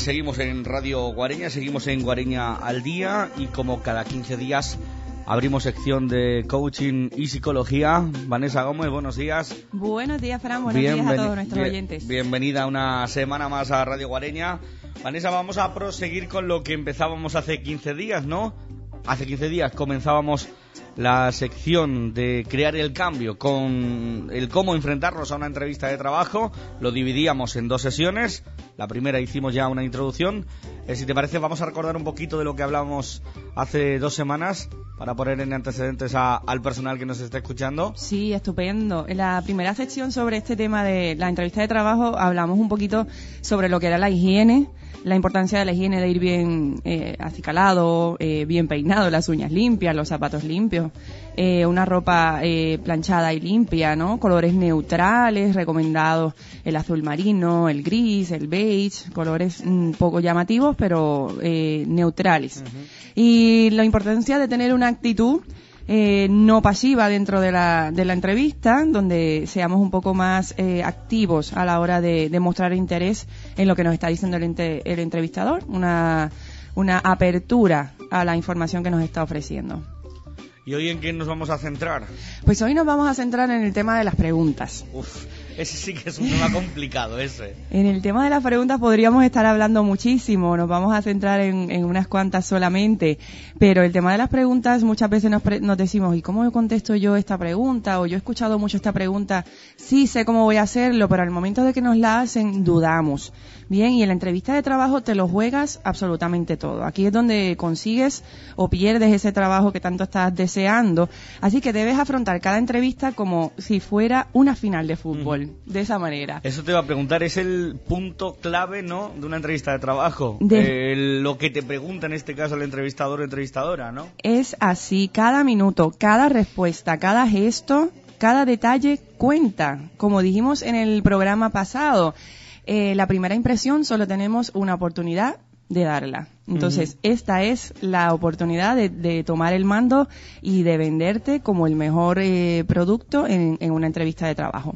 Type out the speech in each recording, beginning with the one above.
Seguimos en Radio Guareña, seguimos en Guareña al Día y como cada 15 días abrimos sección de coaching y psicología. Vanessa Gómez, buenos días. Buenos días, Fran, buenos días a todos nuestros oyentes. Bienvenida una semana más a Radio Guareña. Vanessa, vamos a proseguir con lo que empezábamos hace 15 días, ¿no? Hace 15 días comenzábamos la sección de crear el cambio con el cómo enfrentarnos a una entrevista de trabajo. Lo dividíamos en 2 sesiones. La primera hicimos ya una introducción. Si te parece, vamos a recordar un poquito de lo que hablábamos hace 2 semanas para poner en antecedentes al personal que nos está escuchando. Sí, estupendo. En la primera sección sobre este tema de la entrevista de trabajo hablamos un poquito sobre lo que era la higiene, la importancia de la higiene, de ir bien acicalado, bien peinado, las uñas limpias, los zapatos limpios, una ropa planchada y limpia, ¿no? Colores neutrales, recomendados el azul marino, el gris, el beige, colores poco llamativos, pero neutrales. Uh-huh. Y la importancia de tener una actitud no pasiva dentro de la entrevista, donde seamos un poco más activos a la hora de mostrar interés en lo que nos está diciendo el entrevistador, una apertura a la información que nos está ofreciendo. ¿Y hoy en qué nos vamos a centrar? Pues hoy nos vamos a centrar en el tema de las preguntas. Uf, ese sí que es un tema complicado, ese. En el tema de las preguntas podríamos estar hablando muchísimo, nos vamos a centrar en unas cuantas solamente, pero el tema de las preguntas muchas veces nos decimos, ¿y cómo contesto yo esta pregunta? O yo he escuchado mucho esta pregunta, sí sé cómo voy a hacerlo, pero al momento de que nos la hacen, dudamos. Bien, y en la entrevista de trabajo te lo juegas absolutamente todo. Aquí es donde consigues o pierdes ese trabajo que tanto estás deseando. Así que debes afrontar cada entrevista como si fuera una final de fútbol, de esa manera. Eso te iba a preguntar, ¿es el punto clave, no, de una entrevista de trabajo? Lo que te pregunta en este caso el entrevistador o entrevistadora, ¿no? Es así, cada minuto, cada respuesta, cada gesto, cada detalle cuenta. Como dijimos en el programa pasado, la primera impresión solo tenemos una oportunidad de darla. Entonces, esta es la oportunidad de tomar el mando y de venderte como el mejor producto en una entrevista de trabajo.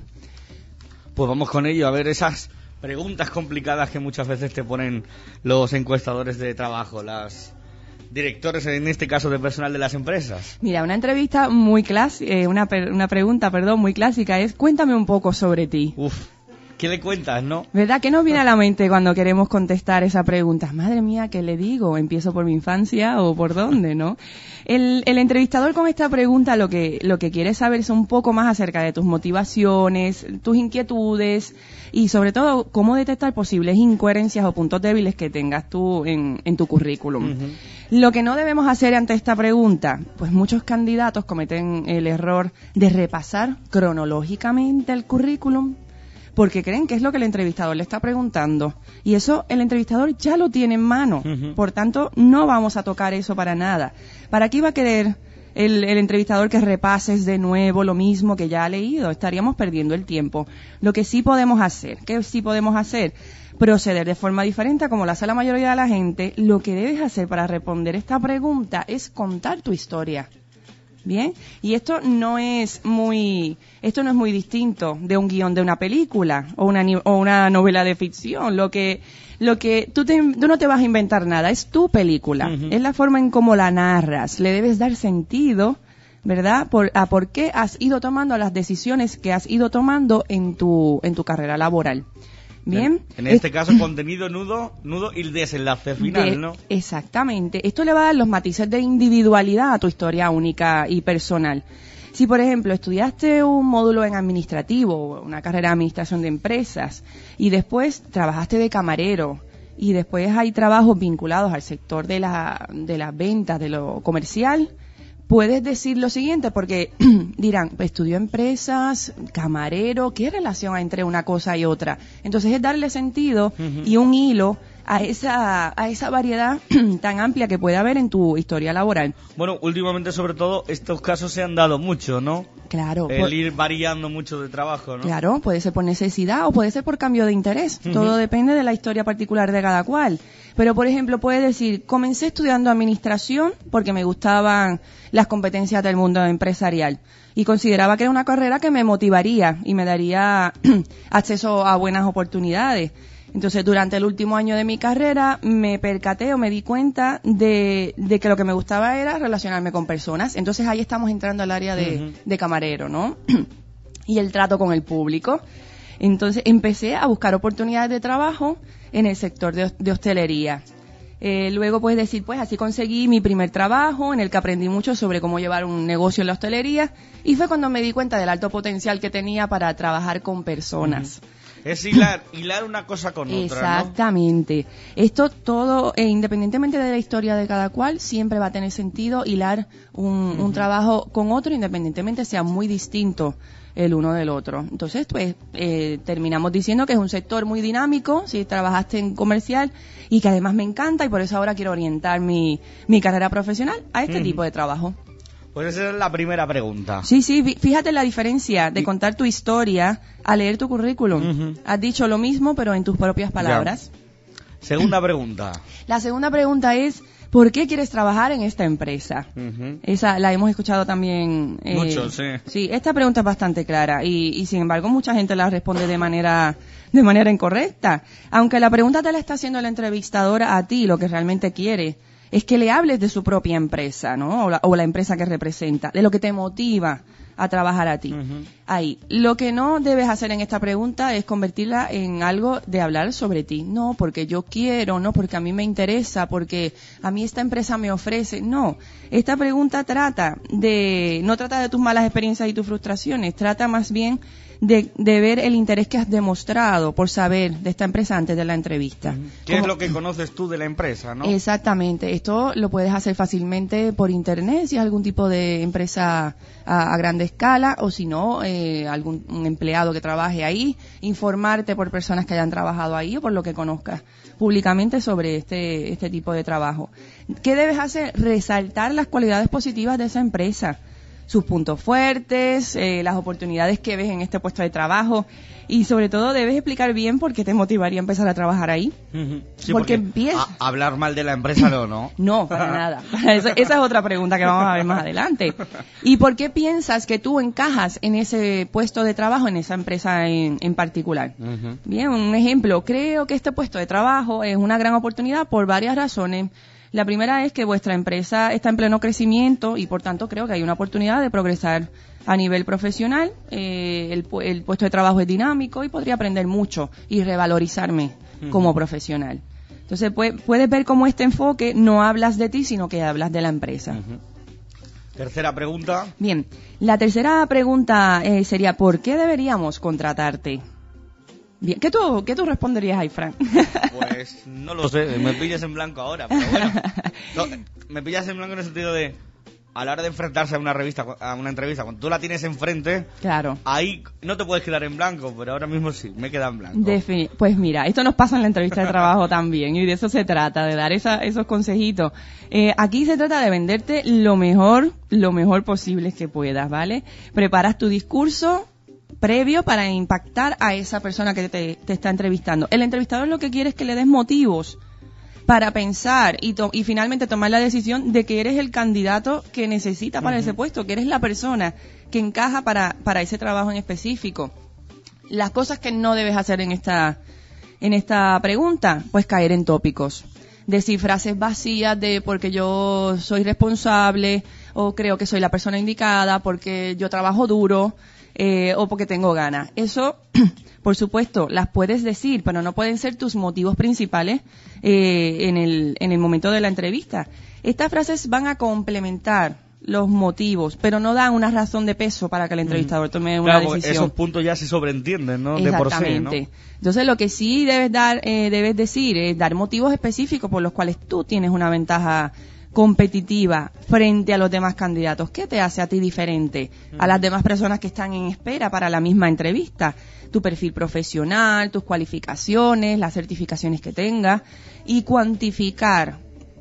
Pues vamos con ello, a ver esas preguntas complicadas que muchas veces te ponen los encuestadores de trabajo, las directores, en este caso, de personal de las empresas. Mira, una entrevista muy clásica, una pregunta, muy clásica es, cuéntame un poco sobre ti. Uf. ¿Qué le cuentas, no? ¿Verdad? ¿Qué nos viene a la mente cuando queremos contestar esa pregunta? Madre mía, ¿qué le digo? ¿Empiezo por mi infancia o por dónde, no? El entrevistador con esta pregunta lo que quiere saber es un poco más acerca de tus motivaciones, tus inquietudes y sobre todo cómo detectar posibles incoherencias o puntos débiles que tengas tú en tu currículum. Uh-huh. Lo que no debemos hacer ante esta pregunta, pues muchos candidatos cometen el error de repasar cronológicamente el currículum, porque creen que es lo que el entrevistador le está preguntando. Y eso el entrevistador ya lo tiene en mano. Uh-huh. Por tanto, no vamos a tocar eso para nada. ¿Para qué iba a querer el entrevistador que repases de nuevo lo mismo que ya ha leído? Estaríamos perdiendo el tiempo. Lo que sí podemos hacer, proceder de forma diferente a como lo hace la mayoría de la gente. Lo que debes hacer para responder esta pregunta es contar tu historia. Bien, y esto no es muy distinto de un guión de una película o una novela de ficción. Lo que tú no te vas a inventar nada, es tu película. Uh-huh. Es la forma en cómo la narras. Le debes dar sentido, ¿verdad? Por qué has ido tomando las decisiones que has ido tomando en tu carrera laboral. Bien. En este caso, contenido nudo y el desenlace final, ¿no? Exactamente. Esto le va a dar los matices de individualidad a tu historia única y personal. Si, por ejemplo, estudiaste un módulo en administrativo, una carrera de administración de empresas, y después trabajaste de camarero, y después hay trabajos vinculados al sector de las ventas, de lo comercial, puedes decir lo siguiente, porque dirán, estudió empresas, camarero, ¿qué relación hay entre una cosa y otra? Entonces es darle sentido y un hilo a esa variedad tan amplia que puede haber en tu historia laboral. Bueno, últimamente sobre todo estos casos se han dado mucho, ¿no? Claro. El ir variando mucho de trabajo, ¿no? Claro, puede ser por necesidad o puede ser por cambio de interés. Todo depende de la historia particular de cada cual. Pero, por ejemplo, puede decir, comencé estudiando administración porque me gustaban las competencias del mundo empresarial y consideraba que era una carrera que me motivaría y me daría acceso a buenas oportunidades. Entonces, durante el último año de mi carrera, me percaté o me di cuenta de que lo que me gustaba era relacionarme con personas. Entonces, ahí estamos entrando al área de camarero, ¿no? Y el trato con el público. Entonces, empecé a buscar oportunidades de trabajo en el sector de hostelería. Luego puedes decir, pues así conseguí mi primer trabajo en el que aprendí mucho sobre cómo llevar un negocio en la hostelería, y fue cuando me di cuenta del alto potencial que tenía para trabajar con personas. Es hilar una cosa con otra, ¿no? Exactamente. Esto todo, independientemente de la historia de cada cual, siempre va a tener sentido hilar un trabajo con otro, independientemente sea muy distinto el uno del otro. Entonces, pues, terminamos diciendo que es un sector muy dinámico, si trabajaste en comercial, y que además me encanta, y por eso ahora quiero orientar mi carrera profesional a este tipo de trabajo. Pues esa es la primera pregunta. Sí, fíjate la diferencia de contar tu historia a leer tu currículum. Has dicho lo mismo, pero en tus propias palabras. Ya. Segunda pregunta. La segunda pregunta es, ¿por qué quieres trabajar en esta empresa? Esa la hemos escuchado también. Mucho, sí. Sí, esta pregunta es bastante clara y sin embargo mucha gente la responde de manera incorrecta. Aunque la pregunta te la está haciendo la entrevistadora a ti, lo que realmente quiere es que le hables de su propia empresa, ¿no? O la empresa que representa, de lo que te motiva a trabajar a ti. Ahí. Lo que no debes hacer en esta pregunta es convertirla en algo de hablar sobre ti. No, porque yo quiero, no, porque a mí me interesa, porque a mí esta empresa me ofrece. No. Esta pregunta no trata de tus malas experiencias y tus frustraciones, trata más bien de ver el interés que has demostrado por saber de esta empresa antes de la entrevista. ¿Qué es lo que conoces tú de la empresa, no? Exactamente. Esto lo puedes hacer fácilmente por internet, si es algún tipo de empresa a grande escala, o si no, un empleado que trabaje ahí, informarte por personas que hayan trabajado ahí o por lo que conozcas públicamente sobre este tipo de trabajo. ¿Qué debes hacer? Resaltar las cualidades positivas de esa empresa, sus puntos fuertes, las oportunidades que ves en este puesto de trabajo, y sobre todo debes explicar bien por qué te motivaría a empezar a trabajar ahí. Sí, porque hablar mal de la empresa no. No, para nada. Esa es otra pregunta que vamos a ver más adelante. ¿Y por qué piensas que tú encajas en ese puesto de trabajo, en esa empresa en particular? Bien, un ejemplo. Creo que este puesto de trabajo es una gran oportunidad por varias razones. La primera es que vuestra empresa está en pleno crecimiento y por tanto creo que hay una oportunidad de progresar a nivel profesional. El puesto de trabajo es dinámico y podría aprender mucho y revalorizarme como profesional. Entonces puedes ver cómo este enfoque no hablas de ti, sino que hablas de la empresa. Tercera pregunta. Bien, la tercera pregunta sería, ¿por qué deberíamos contratarte? Bien. ¿Qué tú responderías ahí, Fran? Pues no lo sé, me pillas en blanco ahora, pero bueno. No, me pillas en blanco en el sentido de, a la hora de enfrentarse a una entrevista, cuando tú la tienes enfrente, claro, ahí no te puedes quedar en blanco, pero ahora mismo sí, me queda en blanco. Pues mira, esto nos pasa en la entrevista de trabajo también, y de eso se trata, de dar esos consejitos. Aquí se trata de venderte lo mejor posible que puedas, ¿vale? Preparas tu discurso previo para impactar a esa persona que te está entrevistando. El entrevistador lo que quiere es que le des motivos para pensar y finalmente tomar la decisión de que eres el candidato que necesita para ese puesto, que eres la persona que encaja para ese trabajo en específico. Las cosas que no debes hacer en esta pregunta, pues caer en tópicos. Decir frases vacías de porque yo soy responsable, o creo que soy la persona indicada, porque yo trabajo duro, o porque tengo ganas. Eso, por supuesto, las puedes decir, pero no pueden ser tus motivos principales en el momento de la entrevista. Estas frases van a complementar los motivos, pero no dan una razón de peso para que el entrevistador tome una decisión. Esos puntos ya se sobreentienden, ¿no? De por sí, ¿no? Entonces, lo que sí debes decir es dar motivos específicos por los cuales tú tienes una ventaja competitiva frente a los demás candidatos. ¿Qué te hace a ti diferente a las demás personas que están en espera para la misma entrevista? Tu perfil profesional, tus cualificaciones, las certificaciones que tengas, y cuantificar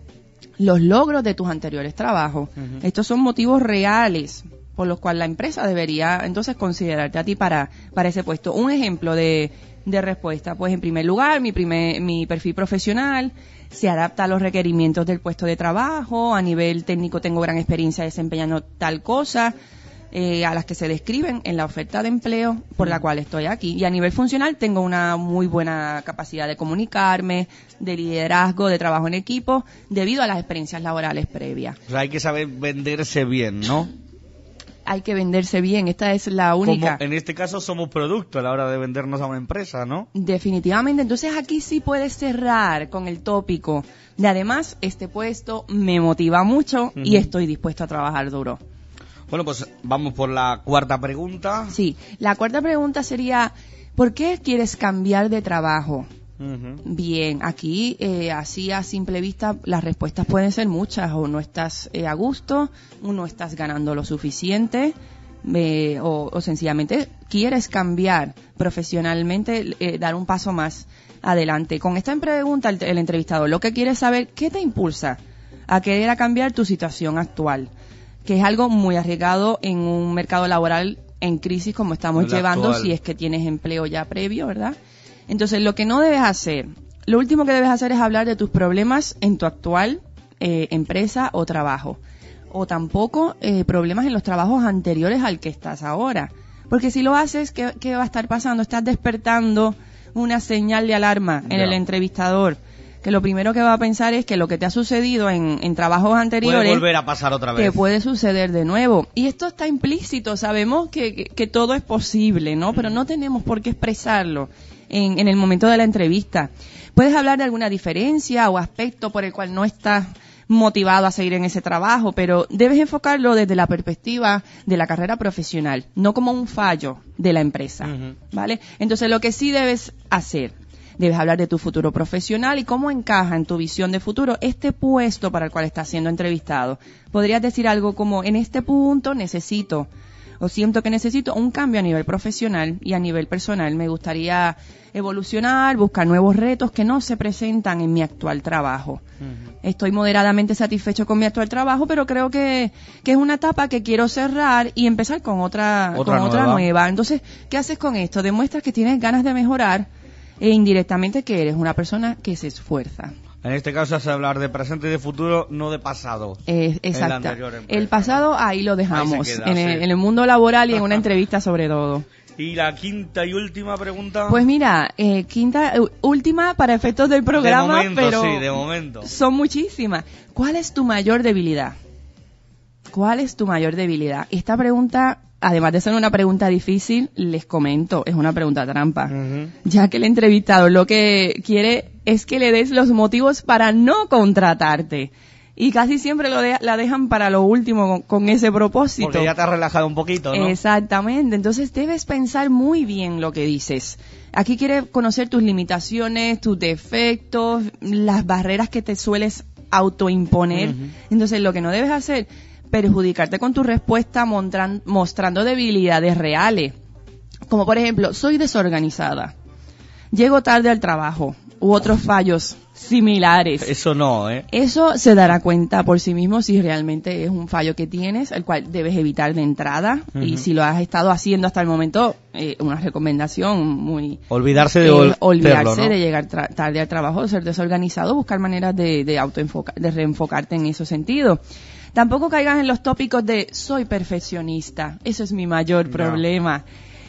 los logros de tus anteriores trabajos. Estos son motivos reales por los cuales la empresa debería entonces considerarte a ti para ese puesto. Un ejemplo de respuesta, pues en primer lugar, mi perfil profesional se adapta a los requerimientos del puesto de trabajo. A nivel técnico tengo gran experiencia desempeñando tal cosa. a las que se describen en la oferta de empleo por la cual estoy aquí. Y a nivel funcional tengo una muy buena capacidad de comunicarme, de liderazgo, de trabajo en equipo, debido a las experiencias laborales previas. O sea, hay que saber venderse bien, ¿no? Hay que venderse bien, esta es la única. Como en este caso somos producto a la hora de vendernos a una empresa, ¿no? Definitivamente, entonces aquí sí puedes cerrar con el tópico de además este puesto me motiva mucho y estoy dispuesto a trabajar duro. Bueno, pues vamos por la cuarta pregunta. Sí, la cuarta pregunta sería, ¿por qué quieres cambiar de trabajo? Bien, aquí así a simple vista las respuestas pueden ser muchas, o no estás a gusto, o no estás ganando lo suficiente, o sencillamente quieres cambiar profesionalmente, dar un paso más adelante. Con esta pregunta el entrevistador lo que quiere es saber qué te impulsa a querer cambiar tu situación actual, que es algo muy arriesgado en un mercado laboral en crisis como estamos llevando, actual. Si es que tienes empleo ya previo, ¿verdad? Entonces, lo que no debes hacer, lo último que debes hacer es hablar de tus problemas en tu actual empresa o trabajo, o tampoco problemas en los trabajos anteriores al que estás ahora, porque si lo haces, ¿qué va a estar pasando? Estás despertando una señal de alarma en el entrevistador, que lo primero que va a pensar es que lo que te ha sucedido en trabajos anteriores puede volver a pasar otra vez. Que puede suceder de nuevo. Y esto está implícito, sabemos que todo es posible, ¿no? Pero no tenemos por qué expresarlo en el momento de la entrevista. Puedes hablar de alguna diferencia o aspecto por el cual no estás motivado a seguir en ese trabajo, pero debes enfocarlo desde la perspectiva de la carrera profesional, no como un fallo de la empresa, ¿vale? Entonces, lo que sí debes hacer, debes hablar de tu futuro profesional y cómo encaja en tu visión de futuro este puesto para el cual estás siendo entrevistado. Podrías decir algo como, en este punto necesito o siento que necesito un cambio a nivel profesional y a nivel personal. Me gustaría evolucionar, buscar nuevos retos que no se presentan en mi actual trabajo. Estoy moderadamente satisfecho con mi actual trabajo, pero creo que es una etapa que quiero cerrar y empezar con otra nueva. Entonces, ¿qué haces con esto? Demuestras que tienes ganas de mejorar e indirectamente que eres una persona que se esfuerza. En este caso es hablar de presente y de futuro, no de pasado. Exacto. El pasado ahí lo dejamos, ahí queda, en el mundo laboral y en una entrevista sobre todo. ¿Y la quinta y última pregunta? Pues mira, última para efectos del programa, de momento, pero sí, de momento. Son muchísimas. ¿Cuál es tu mayor debilidad? ¿Cuál es tu mayor debilidad? Esta pregunta, además de ser una pregunta difícil, les comento, es una pregunta trampa, ya que el entrevistador lo que quiere es que le des los motivos para no contratarte. Y casi siempre la dejan para lo último con ese propósito. Porque ya te has relajado un poquito, ¿no? Exactamente. Entonces debes pensar muy bien lo que dices. Aquí quiere conocer tus limitaciones, tus defectos, las barreras que te sueles autoimponer. Entonces lo que no debes hacer, perjudicarte con tu respuesta mostrando debilidades reales. Como por ejemplo, soy desorganizada, llego tarde al trabajo, u otros fallos similares. Eso no, ¿eh? Eso se dará cuenta por sí mismo si realmente es un fallo que tienes, el cual debes evitar de entrada. Y si lo has estado haciendo hasta el momento, una recomendación muy... Olvidarse de llegar tarde al trabajo, ser desorganizado, buscar maneras de reenfocarte en ese sentido. Tampoco caigas en los tópicos de soy perfeccionista, eso es mi mayor problema.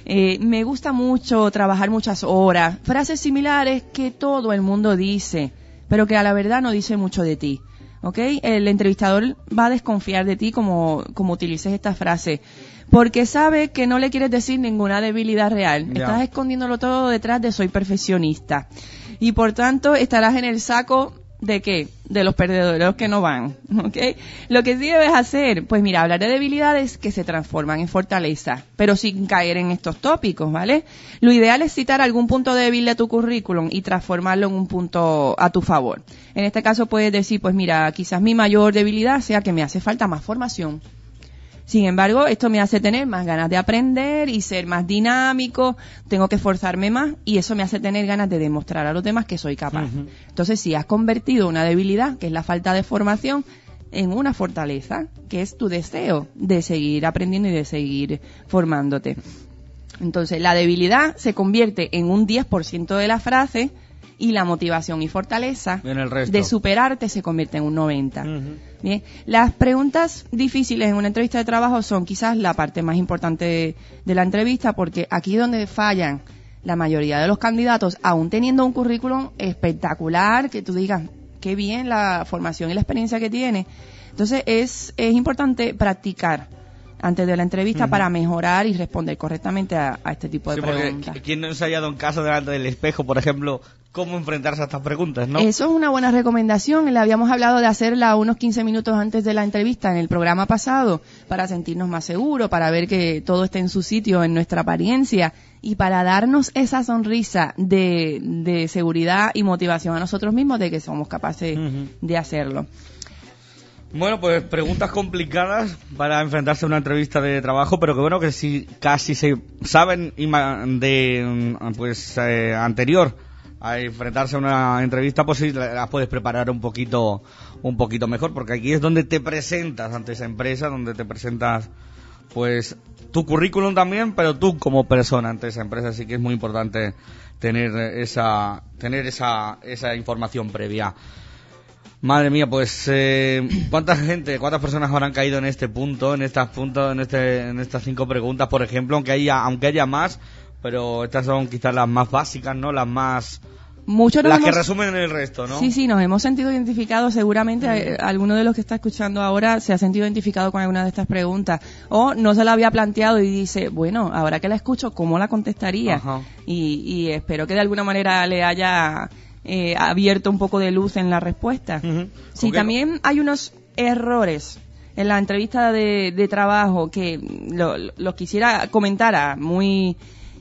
Me gusta mucho trabajar muchas horas. Frases similares que todo el mundo dice, pero que a la verdad no dice mucho de ti. ¿Ok? El entrevistador va a desconfiar de ti como utilices esta frase, porque sabe que no le quieres decir ninguna debilidad real. Estás escondiéndolo todo detrás de soy perfeccionista. Y por tanto estarás en el saco ¿de qué? De los perdedores, de los que no van, ¿ok? Lo que sí debes hacer, pues mira, hablar de debilidades que se transforman en fortaleza, pero sin caer en estos tópicos, ¿vale? Lo ideal es citar algún punto débil de tu currículum y transformarlo en un punto a tu favor. En este caso puedes decir, pues mira, quizás mi mayor debilidad sea que me hace falta más formación. Sin embargo, esto me hace tener más ganas de aprender y ser más dinámico, tengo que esforzarme más y eso me hace tener ganas de demostrar a los demás que soy capaz. Entonces, si has convertido una debilidad, que es la falta de formación, en una fortaleza, que es tu deseo de seguir aprendiendo y de seguir formándote. Entonces, la debilidad se convierte en un 10% de la frase y la motivación y fortaleza en el resto de superarte se convierte en un 90%. Bien, las preguntas difíciles en una entrevista de trabajo son quizás la parte más importante de la entrevista, porque aquí es donde fallan la mayoría de los candidatos, aún teniendo un currículum espectacular, que tú digas qué bien la formación y la experiencia que tiene. Entonces es importante practicar antes de la entrevista para mejorar y responder correctamente a este tipo de preguntas. Porque ¿quién no ha ensayado en casa delante del espejo, por ejemplo, cómo enfrentarse a estas preguntas, no? Eso es una buena recomendación. Le habíamos hablado de hacerla unos 15 minutos antes de la entrevista en el programa pasado, para sentirnos más seguros, para ver que todo esté en su sitio, en nuestra apariencia, y para darnos esa sonrisa de seguridad y motivación a nosotros mismos de que somos capaces de hacerlo. Bueno, pues preguntas complicadas para enfrentarse a una entrevista de trabajo, pero que bueno, que si casi se saben de anterior a enfrentarse a una entrevista, pues sí las puedes preparar un poquito mejor, porque aquí es donde te presentas ante esa empresa, donde te presentas pues tu currículum también, pero tú como persona ante esa empresa, así que es muy importante tener esa información previa. Madre mía, pues cuántas personas habrán caído en este punto, en estas 5 preguntas, por ejemplo, aunque haya más, pero estas son quizás las más básicas, ¿no? Las que resumen el resto, ¿no? Sí, nos hemos sentido identificados. Seguramente alguno de los que está escuchando ahora se ha sentido identificado con alguna de estas preguntas, o no se la había planteado y dice, bueno, ahora que la escucho, ¿cómo la contestaría? Ajá. Y espero que de alguna manera le haya abierto un poco de luz en la respuesta. Sí, okay. También hay unos errores en la entrevista de trabajo que los quisiera comentar muy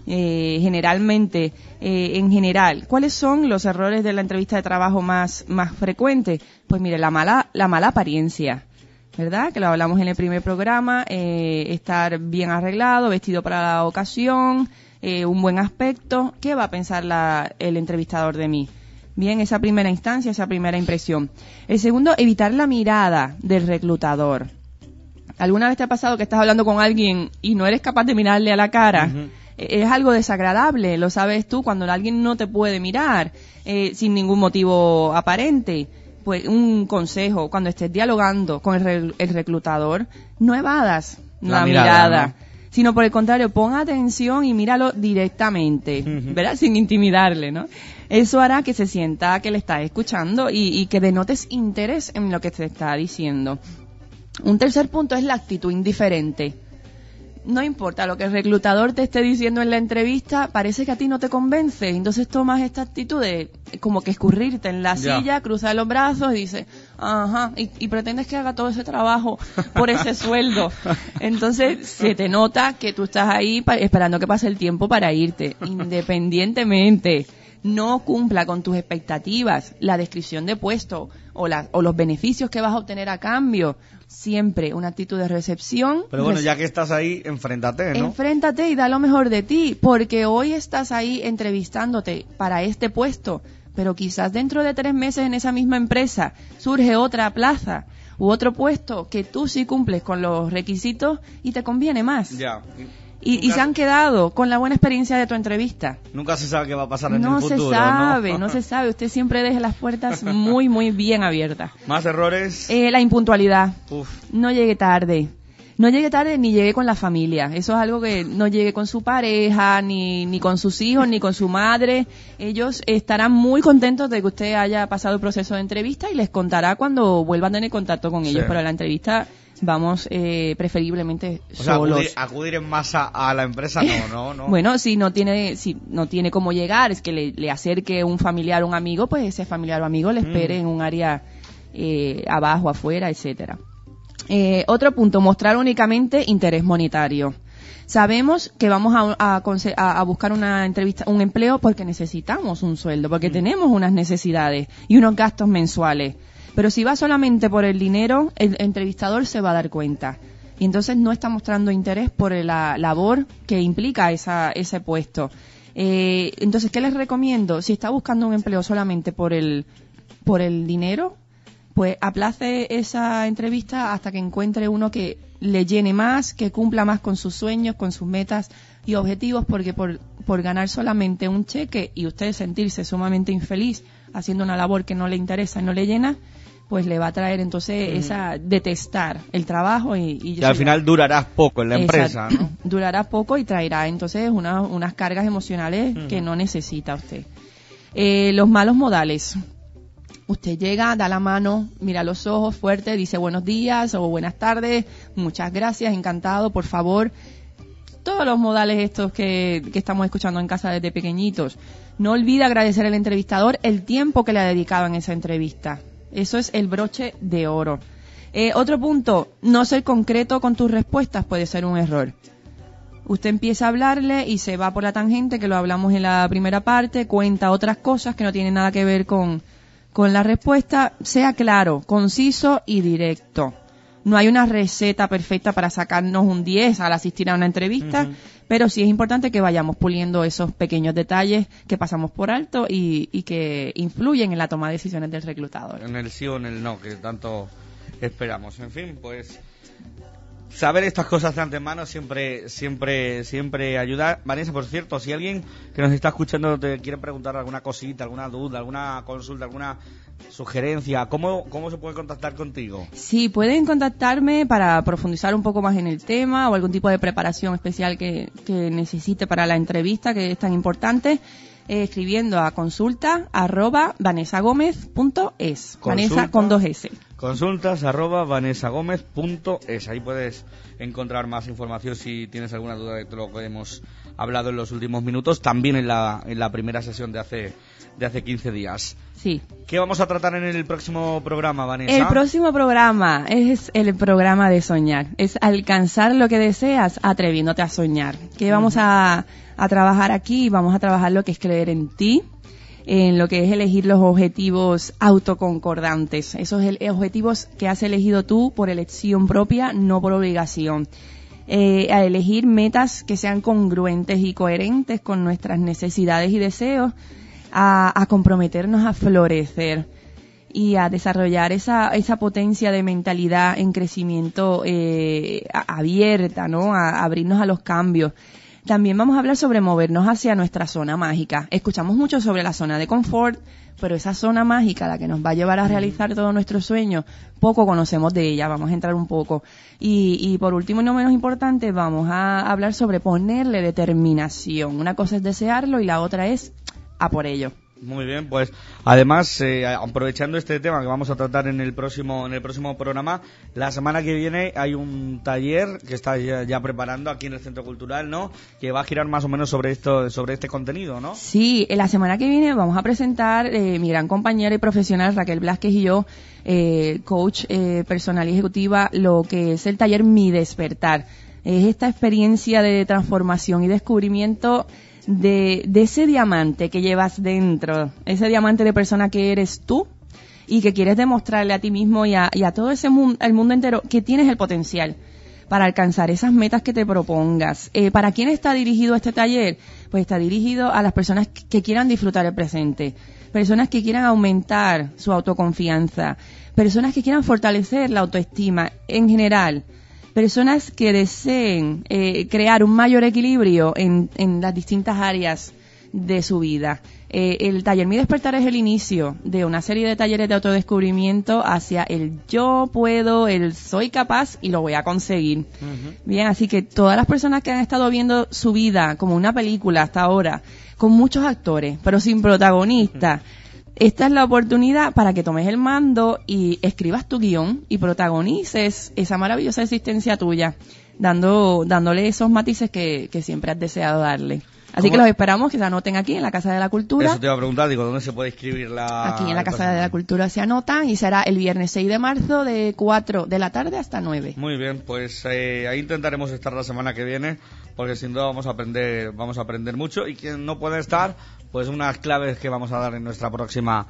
generalmente. En general, ¿cuáles son los errores de la entrevista de trabajo más frecuentes? Pues mire, la mala apariencia, ¿verdad? Que lo hablamos en el primer programa. Estar bien arreglado, vestido para la ocasión, un buen aspecto. ¿Qué va a pensar el entrevistador de mí? Bien, esa primera instancia, esa primera impresión. El segundo, evitar la mirada del reclutador. ¿Alguna vez te ha pasado que estás hablando con alguien y no eres capaz de mirarle a la cara? Es algo desagradable, lo sabes tú, cuando alguien no te puede mirar sin ningún motivo aparente. Pues un consejo, cuando estés dialogando con el reclutador, no evadas la mirada. ¿No? Sino por el contrario, pon atención y míralo directamente, ¿verdad? Sin intimidarle, ¿no? Eso hará que se sienta que le estás escuchando y que denotes interés en lo que te está diciendo. Un tercer punto es la actitud indiferente. No importa lo que el reclutador te esté diciendo en la entrevista, parece que a ti no te convence, entonces tomas esta actitud de como que escurrirte en la silla, cruzar los brazos y dices, ajá, y pretendes que haga todo ese trabajo por ese sueldo. Entonces se te nota que tú estás ahí esperando que pase el tiempo para irte, independientemente no cumpla con tus expectativas, la descripción de puesto o los beneficios que vas a obtener a cambio. Siempre una actitud de recepción. Pero bueno, ya que estás ahí, enfréntate, ¿no? Enfréntate y da lo mejor de ti, porque hoy estás ahí entrevistándote para este puesto, pero quizás dentro de 3 meses en esa misma empresa surge otra plaza u otro puesto que tú sí cumples con los requisitos y te conviene más. Ya. Y se han quedado con la buena experiencia de tu entrevista. Nunca se sabe qué va a pasar en el futuro. No se sabe. Usted siempre deje las puertas muy, muy bien abiertas. ¿Más errores? La impuntualidad. No llegue tarde. No llegue tarde ni llegue con la familia. Eso es algo que no llegue con su pareja, ni con sus hijos, ni con su madre. Ellos estarán muy contentos de que usted haya pasado el proceso de entrevista y les contará cuando vuelvan a tener contacto con ellos. Pero la entrevista vamos preferiblemente solos. O sea, acudir en masa a la empresa no. Bueno, si no tiene cómo llegar, es que le acerque un familiar o un amigo, pues ese familiar o amigo le espere en un área abajo, afuera, etcétera. Otro punto, mostrar únicamente interés monetario. Sabemos que vamos a buscar una entrevista, un empleo porque necesitamos un sueldo, porque tenemos unas necesidades y unos gastos mensuales. Pero si va solamente por el dinero, el entrevistador se va a dar cuenta. Y entonces no está mostrando interés por la labor que implica ese puesto. Entonces, ¿qué les recomiendo? Si está buscando un empleo solamente por el dinero, pues aplace esa entrevista hasta que encuentre uno que le llene más, que cumpla más con sus sueños, con sus metas y objetivos, porque por ganar solamente un cheque y usted sentirse sumamente infeliz haciendo una labor que no le interesa y no le llena, pues le va a traer entonces esa detestar el trabajo y al final durarás poco en la empresa, ¿no? Durará poco y traerá entonces unas cargas emocionales que no necesita usted. Los malos modales. Usted llega, da la mano, mira los ojos fuerte, dice buenos días o buenas tardes, muchas gracias, encantado, por favor. Todos los modales estos que estamos escuchando en casa desde pequeñitos. No olvide agradecer al entrevistador el tiempo que le ha dedicado en esa entrevista. Eso es el broche de oro. Otro punto, no ser concreto con tus respuestas puede ser un error. Usted empieza a hablarle y se va por la tangente, que lo hablamos en la primera parte, cuenta otras cosas que no tienen nada que ver con la respuesta. Sea claro, conciso y directo. No hay una receta perfecta para sacarnos un 10 al asistir a una entrevista, pero sí es importante que vayamos puliendo esos pequeños detalles que pasamos por alto y que influyen en la toma de decisiones del reclutador. En el sí o en el no, que tanto esperamos. En fin, pues saber estas cosas de antemano siempre ayuda. Vanessa, por cierto, si alguien que nos está escuchando te quiere preguntar alguna cosita, alguna duda, alguna consulta, alguna sugerencia, ¿cómo se puede contactar contigo? Sí, pueden contactarme para profundizar un poco más en el tema o algún tipo de preparación especial que necesite para la entrevista, que es tan importante, escribiendo a consulta@vanessagomez.es. Vanessa con 2 S. Consultas@vanessagomez.es. Ahí puedes encontrar más información si tienes alguna duda de lo que hemos hablado en los últimos minutos, también en la primera sesión de hace 15 días. Sí. ¿Qué vamos a tratar en el próximo programa, Vanessa? El próximo programa es el programa de soñar. Es alcanzar lo que deseas atreviéndote a soñar. ¿Qué vamos a trabajar aquí? Vamos a trabajar lo que es creer en ti, en lo que es elegir los objetivos autoconcordantes. Esos objetivos que has elegido tú por elección propia, no por obligación. A elegir metas que sean congruentes y coherentes con nuestras necesidades y deseos, a comprometernos a florecer y a desarrollar esa potencia de mentalidad en crecimiento abierta, ¿no? A abrirnos a los cambios. También vamos a hablar sobre movernos hacia nuestra zona mágica. Escuchamos mucho sobre la zona de confort, pero esa zona mágica, la que nos va a llevar a realizar todos nuestros sueños, poco conocemos de ella, vamos a entrar un poco. Y por último y no menos importante, vamos a hablar sobre ponerle determinación. Una cosa es desearlo y la otra es a por ello. Muy bien, pues además, aprovechando este tema que vamos a tratar en el próximo programa, la semana que viene hay un taller que está ya preparando aquí en el Centro Cultural, ¿no? Que va a girar más o menos sobre este contenido, ¿no? Sí, la semana que viene vamos a presentar mi gran compañera y profesional Raquel Blázquez y yo, coach personal y ejecutiva, lo que es el taller Mi Despertar. Es esta experiencia de transformación y descubrimiento de ese diamante que llevas dentro, ese diamante de persona que eres tú y que quieres demostrarle a ti mismo y a todo ese mundo, al mundo entero, que tienes el potencial para alcanzar esas metas que te propongas. ¿Para quién está dirigido este taller? Pues está dirigido a las personas que quieran disfrutar el presente, personas que quieran aumentar su autoconfianza, personas que quieran fortalecer la autoestima en general, personas que deseen crear un mayor equilibrio en las distintas áreas de su vida. El taller Mi Despertar es el inicio de una serie de talleres de autodescubrimiento hacia el yo puedo, el soy capaz y lo voy a conseguir. Bien, así que todas las personas que han estado viendo su vida como una película hasta ahora, con muchos actores, pero sin protagonista, esta es la oportunidad para que tomes el mando y escribas tu guión y protagonices esa maravillosa existencia tuya, dándole esos matices que siempre has deseado darle. Así que los esperamos que se anoten aquí en la Casa de la Cultura. Eso te iba a preguntar, digo, ¿dónde se puede inscribir Aquí en la Casa de la Cultura se anotan y será el viernes 6 de marzo de 4 de la tarde hasta 9. Muy bien, pues ahí intentaremos estar la semana que viene, porque sin duda vamos a aprender mucho, y quien no puede estar, pues unas claves que vamos a dar en nuestra próxima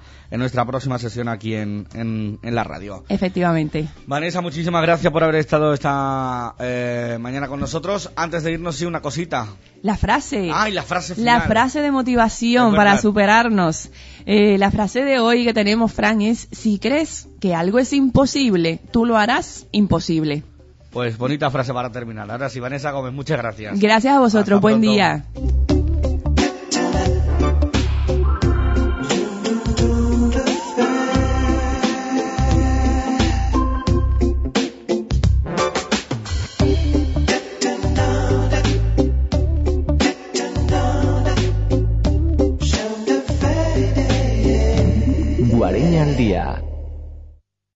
sesión aquí en la radio. Efectivamente. Vanessa, muchísimas gracias por haber estado esta mañana con nosotros. Antes de irnos, sí, una cosita. La frase. Y la frase final. La frase de motivación para superarnos. La frase de hoy que tenemos, Fran, es: si crees que algo es imposible, tú lo harás imposible. Pues bonita frase para terminar. Ahora sí, Vanessa Gómez, muchas gracias. Gracias a vosotros. Hasta buen pronto. día. Guareña al día.